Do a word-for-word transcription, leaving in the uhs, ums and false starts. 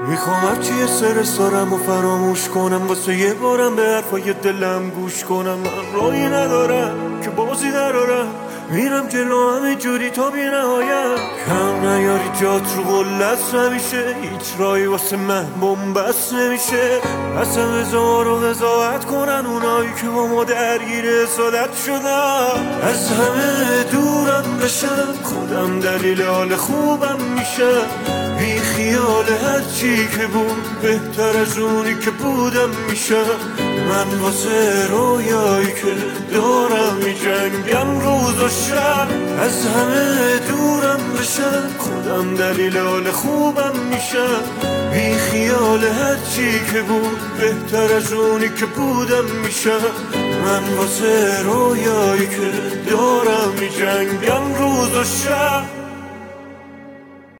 میخوام هرچی یه سر سارم و فراموش کنم، واسه یه بارم به حرفای دلم گوش کنم. من راهی ندارم که بازی درارم، میرم جلو همه جوری تا بی نهایت. کم نیاری جات رو قلت نمیشه، هیچ راهی واسه من بومبست نمیشه. اصلا بذار رو قضاوت کنن اونایی که با ما درگیر حسادت شدن. از همه دورم بشم، خودم دلیل حال خوبم میشم. بی خیال هرچی که بود بهتر از اونی که بودم میشم. من واسه رویایی که دارم میجنگم روز و شب. از همه دورم بشم، خودم دلیل حال خوبم میشم. بی خیال هرچی که بود بهتر از اونی که بودم میشم. من واسه رویایی که دارم میجنگم روز و شب.